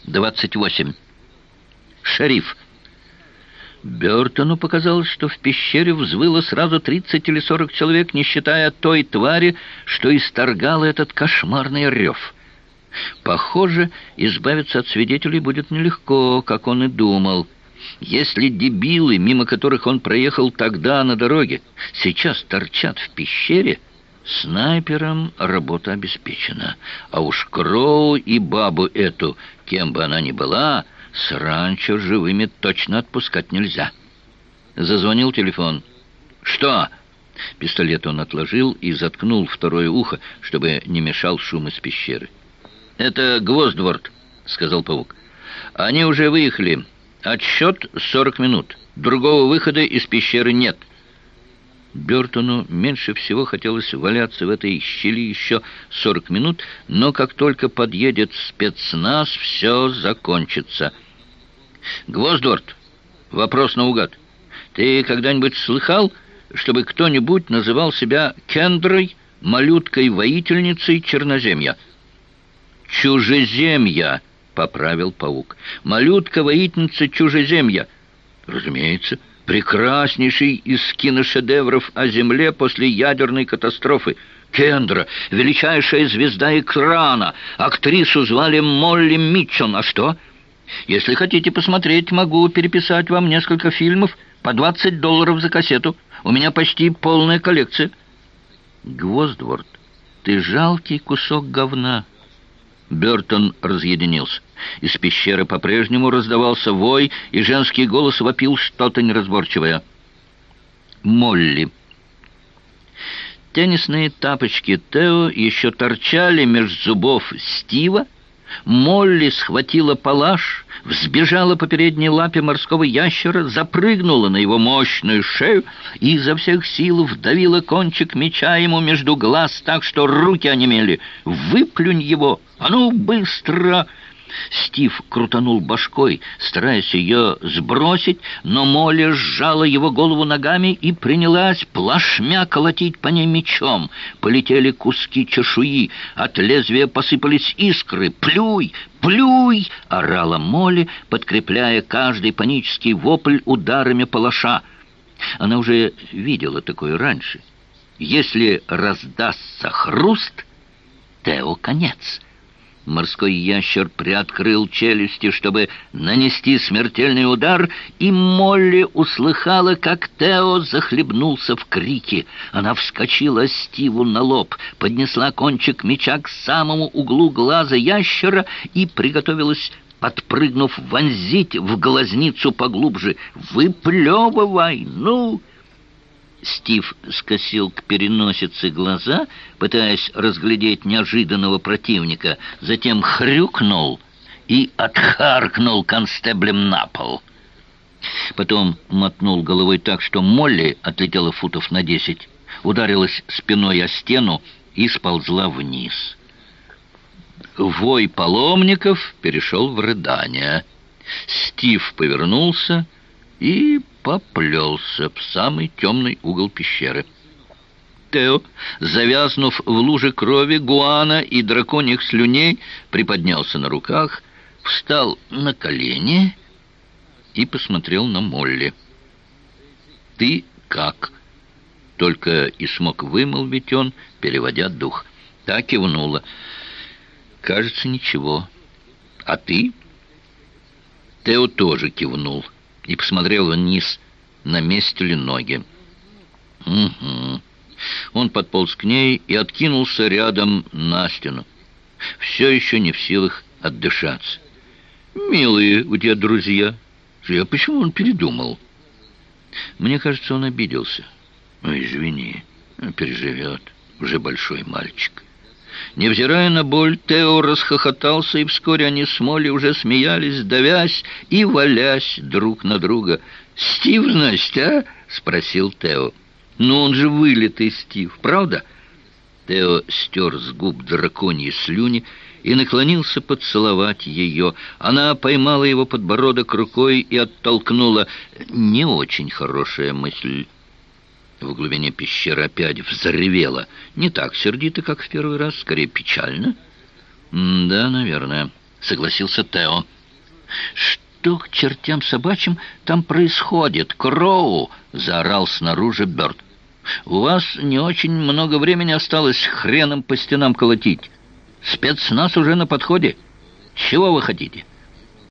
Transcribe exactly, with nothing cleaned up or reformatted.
двадцать восемь. Шериф. Бёртону показалось, что в пещере взвыло сразу тридцать или сорок человек, не считая той твари, что исторгала этот кошмарный рев. Похоже, избавиться от свидетелей будет нелегко, как он и думал. Если дебилы, мимо которых он проехал тогда на дороге, сейчас торчат в пещере, снайперам работа обеспечена. А уж Кроу и бабу эту, кем бы она ни была, с ранчо живыми точно отпускать нельзя. Зазвонил телефон. «Что?» Пистолет он отложил и заткнул второе ухо, чтобы не мешал шум из пещеры. «Это Гвоздворт», — сказал паук. «Они уже выехали. Отсчет сорок минут. Другого выхода из пещеры нет». Бёртону меньше всего хотелось валяться в этой щели еще сорок минут, но как только подъедет спецназ, все закончится. «Гвоздворт, вопрос наугад. Ты когда-нибудь слыхал, чтобы кто-нибудь называл себя Кендрой, малюткой-воительницей Черноземья?» «Чужеземья», — поправил паук. «Малютка-воительница Чужеземья». «Разумеется, прекраснейший из киношедевров о Земле после ядерной катастрофы. Кендра, величайшая звезда экрана. Актрису звали Молли Митчон. А что? Если хотите посмотреть, могу переписать вам несколько фильмов по двадцать долларов за кассету. У меня почти полная коллекция». «Гвоздворт, ты жалкий кусок говна». Бёртон разъединился. Из пещеры по-прежнему раздавался вой, и женский голос вопил что-то неразборчивое. Молли. Теннисные тапочки Тео еще торчали меж зубов Стива. Молли схватила палаш, взбежала по передней лапе морского ящера, запрыгнула на его мощную шею и изо всех сил вдавила кончик меча ему между глаз так, что руки онемели. «Выплюнь его! А ну, быстро!» Стив крутанул башкой, стараясь ее сбросить, но Молли сжала его голову ногами и принялась плашмя колотить по ней мечом. Полетели куски чешуи, от лезвия посыпались искры. «Плюй! Плюй!» — орала Молли, подкрепляя каждый панический вопль ударами палаша. Она уже видела такое раньше. Если раздастся хруст, Тео конец. Морской ящер приоткрыл челюсти, чтобы нанести смертельный удар, и Молли услыхала, как Тео захлебнулся в крике. Она вскочила Стиву на лоб, поднесла кончик меча к самому углу глаза ящера и приготовилась, подпрыгнув, вонзить в глазницу поглубже. «Выплевывай, ну!» Стив скосил к переносице глаза, пытаясь разглядеть неожиданного противника, затем хрюкнул и отхаркнул констеблем на пол. Потом мотнул головой так, что Молли отлетела футов на десять, ударилась спиной о стену и сползла вниз. Вой паломников перешел в рыдание. Стив повернулся и поплелся в самый темный угол пещеры. Тео, завязнув в луже крови, гуана и драконьих слюней, приподнялся на руках, встал на колени и посмотрел на Молли. «Ты как?» — только и смог вымолвить он, переводя дух. Та кивнула. «Кажется, ничего. А ты?» Тео тоже кивнул и посмотрел вниз, на месте ли ноги. «Угу». Он подполз к ней и откинулся рядом на стену, все еще не в силах отдышаться. «Милые у тебя друзья. А почему он передумал?» «Мне кажется, он обиделся». «Ну, извини, переживет. Уже большой мальчик». Невзирая на боль, Тео расхохотался, и вскоре они с Молли уже смеялись, давясь и валясь друг на друга. «Стив, значит, а?» — спросил Тео. «Ну, он же вылитый Стив, правда?» Тео стер с губ драконьи слюни и наклонился поцеловать ее. Она поймала его подбородок рукой и оттолкнула. «Не очень хорошая мысль». В глубине пещеры опять взревело. Не так сердито, как в первый раз, скорее печально. «Да, наверное», — согласился Тео. «Что к чертям собачьим там происходит, Кроу?» — заорал снаружи Бёрд. «У вас не очень много времени осталось хреном по стенам колотить. Спецназ уже на подходе. Чего вы хотите?